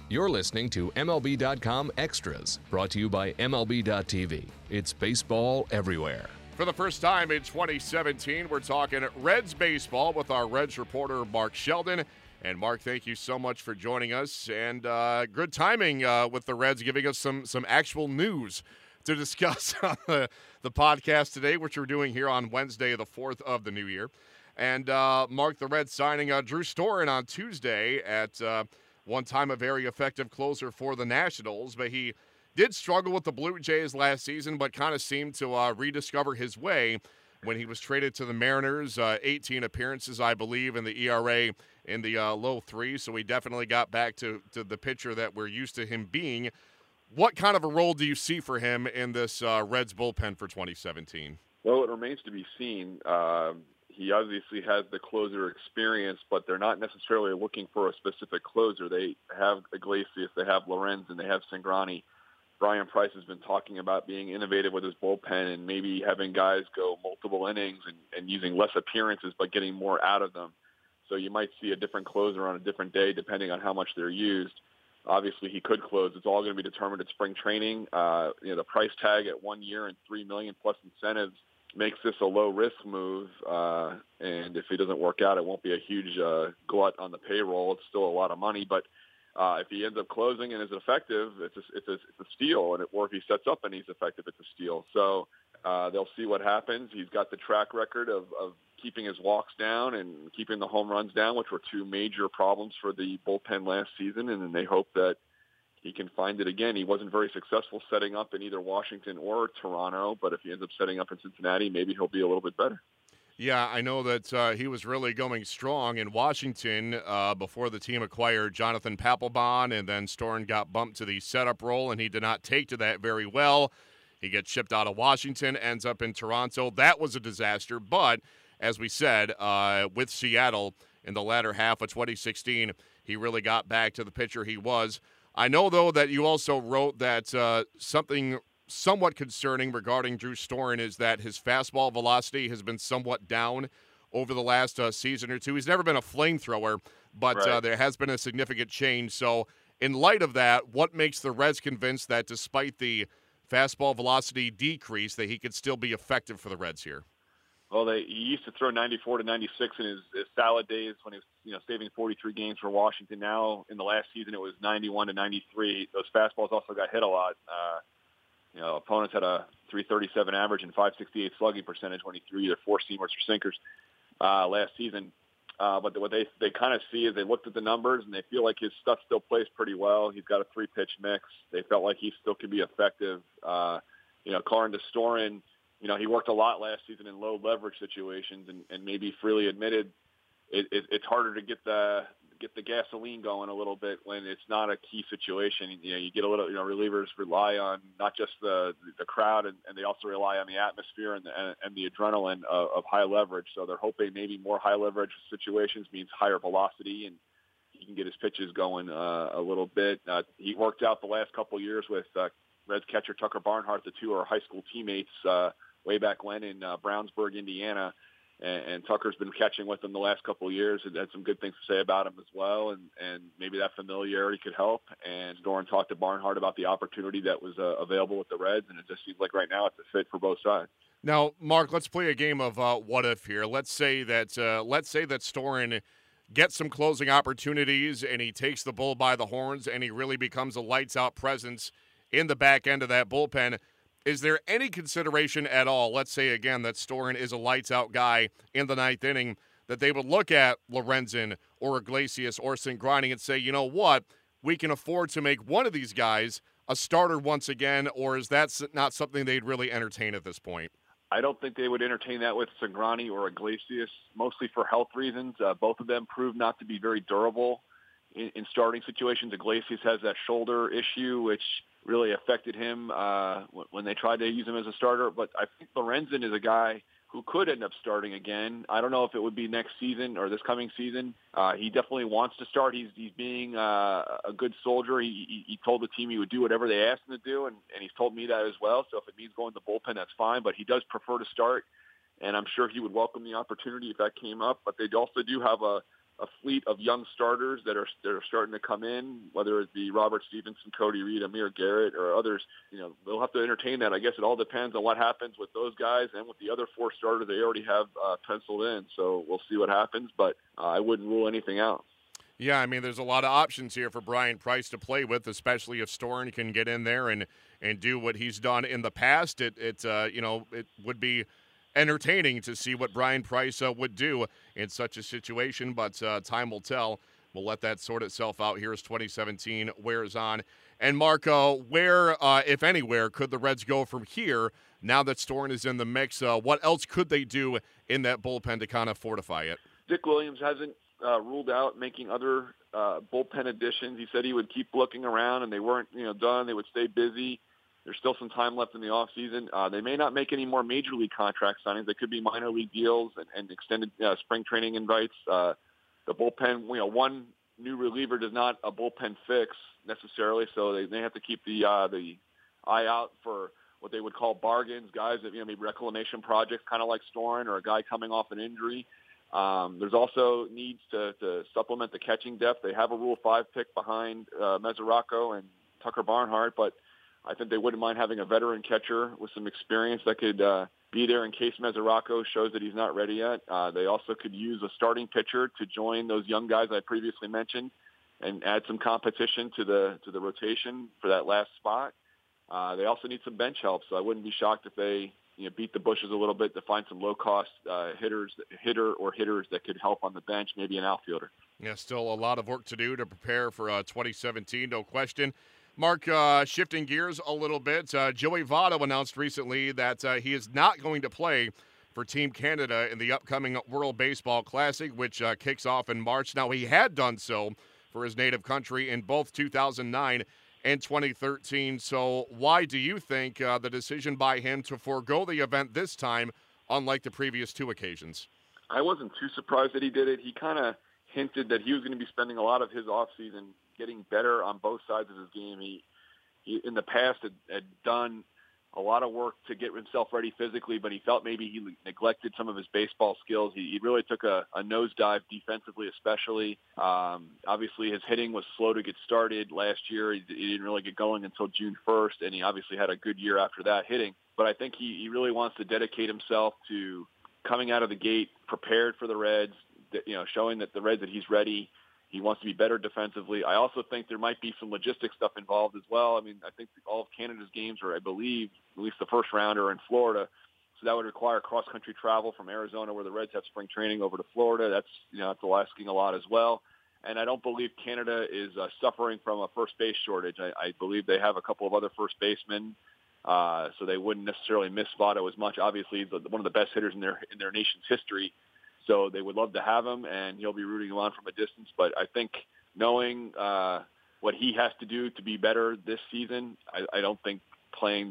You're listening to MLB.com Extras, brought to you by MLB.tv. It's baseball everywhere. For the first time in 2017, we're talking Reds baseball with our Reds reporter, Mark Sheldon. And, Mark, thank you so much for joining us. And good timing with the Reds giving us some actual news to discuss on the podcast today, which we're doing here on Wednesday, the 4th of the new year. And, Mark, the Reds signing Drew Storen on Tuesday at one time a very effective closer for the Nationals. But he did struggle with the Blue Jays last season, but kind of seemed to rediscover his way when he was traded to the Mariners. 18 appearances, I believe, in the ERA in the low threes. So he definitely got back to the pitcher that we're used to him being. What kind of a role do you see for him in this Reds bullpen for 2017? Well, it remains to be seen. He obviously has the closer experience, but they're not necessarily looking for a specific closer. They have Iglesias, they have Lorenz, and they have Cingrani. Brian Price has been talking about being innovative with his bullpen and maybe having guys go multiple innings and using less appearances but getting more out of them. So you might see a different closer on a different day depending on how much they're used. Obviously, he could close. It's all going to be determined at spring training. The price tag at 1 year and $3 million plus incentives makes this a low-risk move, and if he doesn't work out, it won't be a huge glut on the payroll. It's still a lot of money, but if he ends up closing and is effective, it's a steal, or if he sets up and he's effective, it's a steal. So they'll see what happens. He's got the track record of keeping his walks down and keeping the home runs down, which were two major problems for the bullpen last season, and they hope that he can find it again. He wasn't very successful setting up in either Washington or Toronto, but if he ends up setting up in Cincinnati, maybe he'll be a little bit better. Yeah, I know that he was really going strong in Washington before the team acquired Jonathan Papelbon, and then Storen got bumped to the setup role, and he did not take to that very well. He gets shipped out of Washington, ends up in Toronto. That was a disaster, but as we said, with Seattle in the latter half of 2016, he really got back to the pitcher he was. I know, though, that you also wrote that something somewhat concerning regarding Drew Storen is that his fastball velocity has been somewhat down over the last season or two. He's never been a flamethrower, but right. There has been a significant change. So in light of that, what makes the Reds convinced that despite the fastball velocity decrease, that he could still be effective for the Reds here? Well, he used to throw 94 to 96 in his salad days when he was saving 43 games for Washington. Now, in the last season, it was 91 to 93. Those fastballs also got hit a lot. Opponents had a 337 average and 568 slugging percentage when he threw either four-seamers or sinkers last season. But what they kind of see is they looked at the numbers and they feel like his stuff still plays pretty well. He's got a three-pitch mix. They felt like he still could be effective. According to Storen, he worked a lot last season in low leverage situations, and maybe freely admitted it's harder to get the gasoline going a little bit when it's not a key situation. You get a little, relievers rely on not just the crowd, and they also rely on the atmosphere and the adrenaline of high leverage. So they're hoping maybe more high leverage situations means higher velocity, and he can get his pitches going a little bit. He worked out the last couple of years with Reds catcher Tucker Barnhart. The two are high school teammates way back when in Brownsburg, Indiana. And Tucker's been catching with him the last couple of years and had some good things to say about him as well. And maybe that familiarity could help. And Storen talked to Barnhart about the opportunity that was available with the Reds, and it just seems like right now it's a fit for both sides. Now, Mark, let's play a game of what if here. Let's say that Storen gets some closing opportunities and he takes the bull by the horns and he really becomes a lights-out presence in the back end of that bullpen. Is there any consideration at all, let's say again that Storen is a lights-out guy in the ninth inning, that they would look at Lorenzen or Iglesias or Cingrani and say, you know what, we can afford to make one of these guys a starter once again, or is that not something they'd really entertain at this point? I don't think they would entertain that with Cingrani or Iglesias, mostly for health reasons. Both of them proved not to be very durable in starting situations. Iglesias has that shoulder issue, which really affected him when they tried to use him as a starter. But I think Lorenzen is a guy who could end up starting again. I don't know if it would be next season or this coming season. He definitely wants to start. He's being a good soldier. He told the team he would do whatever they asked him to do, and he's told me that as well. So if it means going to the bullpen, that's fine. But he does prefer to start, and I'm sure he would welcome the opportunity if that came up. But they also do have a a fleet of young starters that are starting to come in, whether it be Robert Stevenson, Cody Reed, Amir Garrett, or others. They'll have to entertain that. I guess it all depends on what happens with those guys and with the other 4 starters they already have penciled in. So we'll see what happens, but I wouldn't rule anything out. Yeah, I mean, there's a lot of options here for Brian Price to play with, especially if Storen can get in there and do what he's done in the past. It would be entertaining to see what Brian Price would do in such a situation, but time will tell. We'll let that sort itself out here as 2017 wears on. And Marco, where, if anywhere, could the Reds go from here now that Storen is in the mix? What else could they do in that bullpen to kind of fortify it? Dick Williams hasn't ruled out making other bullpen additions. He said he would keep looking around, and they weren't done. They would stay busy. There's still some time left in the offseason. They may not make any more major league contract signings. They could be minor league deals and extended spring training invites. The bullpen, one new reliever does not a bullpen fix necessarily, so they have to keep the eye out for what they would call bargains, guys that maybe reclamation projects, kind of like Storen, or a guy coming off an injury. There's also needs to supplement the catching depth. They have a Rule 5 pick behind Mesoraco and Tucker Barnhart, but I think they wouldn't mind having a veteran catcher with some experience that could be there in case Mesoraco shows that he's not ready yet. They also could use a starting pitcher to join those young guys I previously mentioned and add some competition to the rotation for that last spot. They also need some bench help, so I wouldn't be shocked if they beat the bushes a little bit to find some low-cost hitters that could help on the bench, maybe an outfielder. Yeah, still a lot of work to do to prepare for 2017, no question. Mark, shifting gears a little bit, Joey Votto announced recently that he is not going to play for Team Canada in the upcoming World Baseball Classic, which kicks off in March. Now, he had done so for his native country in both 2009 and 2013. So why do you think the decision by him to forego the event this time, unlike the previous 2 occasions? I wasn't too surprised that he did it. He kind of hinted that he was going to be spending a lot of his offseason getting better on both sides of his game. He in the past had done a lot of work to get himself ready physically, but he felt maybe he neglected some of his baseball skills. He really took a nosedive defensively, especially. Obviously, his hitting was slow to get started last year. He didn't really get going until June 1st, and he obviously had a good year after that hitting. But I think he really wants to dedicate himself to coming out of the gate prepared for the Reds, showing that the Reds that he's ready. He wants to be better defensively. I also think there might be some logistic stuff involved as well. I mean, I think all of Canada's games are, I believe, at least the first round are in Florida. So that would require cross-country travel from Arizona, where the Reds have spring training, over to Florida. That's asking a lot as well. And I don't believe Canada is suffering from a first base shortage. I believe they have a couple of other first basemen, so they wouldn't necessarily miss Votto as much. Obviously, he's one of the best hitters in their nation's history. So they would love to have him, and he'll be rooting him on from a distance. But I think knowing what he has to do to be better this season, I don't think playing the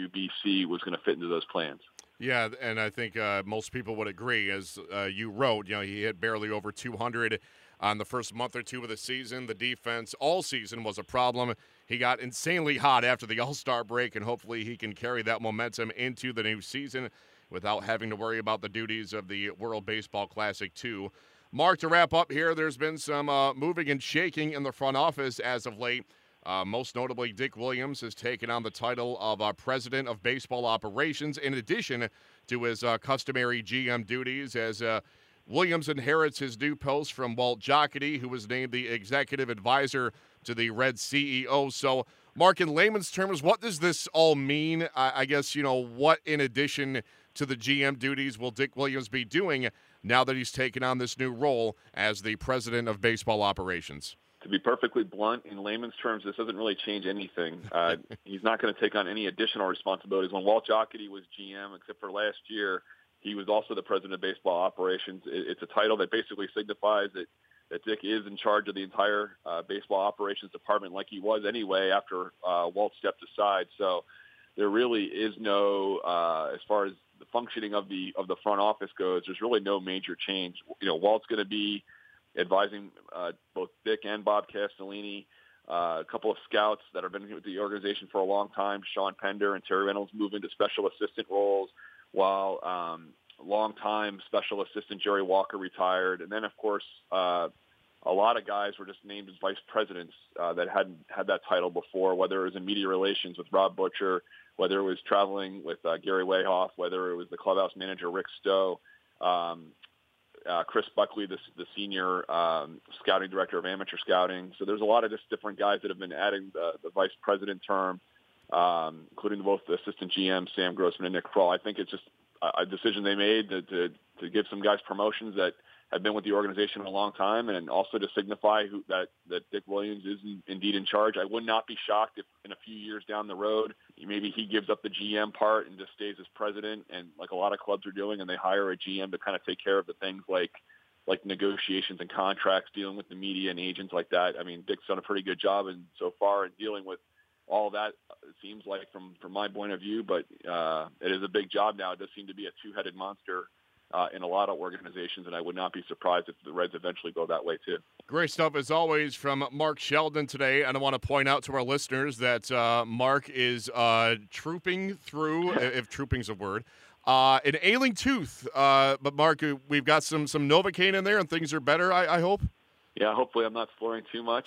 WBC was going to fit into those plans. Yeah, and I think most people would agree. As you wrote, he hit barely over 200 on the first month or 2 of the season. The defense all season was a problem. He got insanely hot after the All-Star break, and hopefully he can carry that momentum into the new season without having to worry about the duties of the World Baseball Classic 2. Mark, to wrap up here, there's been some moving and shaking in the front office as of late. Most notably, Dick Williams has taken on the title of President of Baseball Operations, in addition to his customary GM duties, as Williams inherits his new post from Walt Jocketty, who was named the executive advisor to the Reds CEO. So, Mark, in layman's terms, what does this all mean? I guess, what in addition to the GM duties will Dick Williams be doing now that he's taken on this new role as the President of Baseball Operations? To be perfectly blunt, in layman's terms, this doesn't really change anything. He's not going to take on any additional responsibilities. When Walt Jocketty was GM, except for last year, he was also the President of Baseball Operations. It's a title that basically signifies that Dick is in charge of the entire baseball operations department, like he was anyway after Walt stepped aside. So there really is no, as far as the functioning of the front office goes, there's really no major change. Walt's going to be advising both Dick and Bob Castellini, a couple of scouts that have been with the organization for a long time, Sean Pender and Terry Reynolds, move into special assistant roles, while longtime special assistant Jerry Walker retired. And then, of course, a lot of guys were just named as vice presidents that hadn't had that title before, whether it was in media relations with Rob Butcher, whether it was traveling with Gary Wayhoff, whether it was the clubhouse manager, Rick Stowe, Chris Buckley, the senior scouting director of amateur scouting. So there's a lot of just different guys that have been adding the vice president term, including both the assistant GM, Sam Grossman, and Nick Kroll. I think it's just a decision they made to give some guys promotions that have been with the organization a long time, and also to signify that Dick Williams is indeed in charge. I would not be shocked if in a few years down the road, maybe he gives up the GM part and just stays as president, and like a lot of clubs are doing, and they hire a GM to kind of take care of the things like negotiations and contracts, dealing with the media and agents like that. I mean, Dick's done a pretty good job so far in dealing with all that, it seems like, from my point of view, but it is a big job now. It does seem to be a two-headed monster in a lot of organizations, and I would not be surprised if the Reds eventually go that way too. Great stuff as always from Mark Sheldon today, and I want to point out to our listeners that Mark is trooping through, if trooping's a word, an ailing tooth. But Mark, we've got some Novocaine in there, and things are better, I hope. Yeah, hopefully I'm not slurring too much.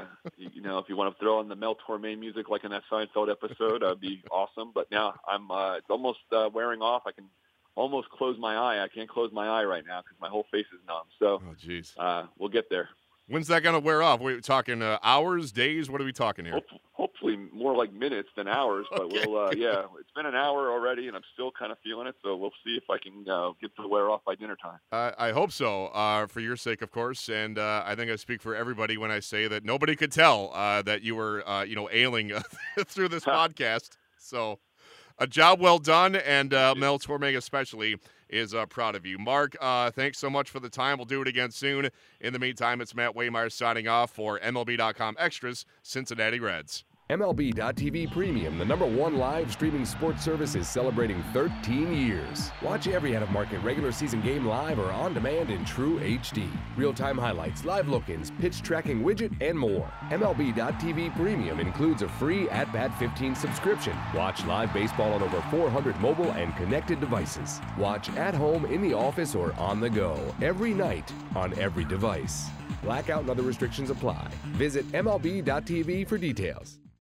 If you want to throw in the Mel Torme music like in that Seinfeld episode, that'd be awesome. But now it's almost wearing off. I can almost close my eye. I can't close my eye right now because my whole face is numb. So we'll get there. When's that going to wear off? We're talking hours, days? What are we talking here? Hopefully more like minutes than hours. But okay. It's been an hour already, and I'm still kind of feeling it. So we'll see if I can get to wear off by dinner time. I hope so, for your sake, of course. And I think I speak for everybody when I say that nobody could tell that you were, ailing through this podcast. So a job well done, and Mel Torme especially is proud of you. Mark, thanks so much for the time. We'll do it again soon. In the meantime, it's Matt Waymire signing off for MLB.com Extras, Cincinnati Reds. MLB.tv Premium, the #1 live streaming sports service, is celebrating 13 years. Watch every out-of-market regular season game live or on demand in true HD. Real-time highlights, live look-ins, pitch tracking widget, and more. MLB.tv Premium includes a free At-Bat 15 subscription. Watch live baseball on over 400 mobile and connected devices. Watch at home, in the office, or on the go, every night, on every device. Blackout and other restrictions apply. Visit MLB.tv for details.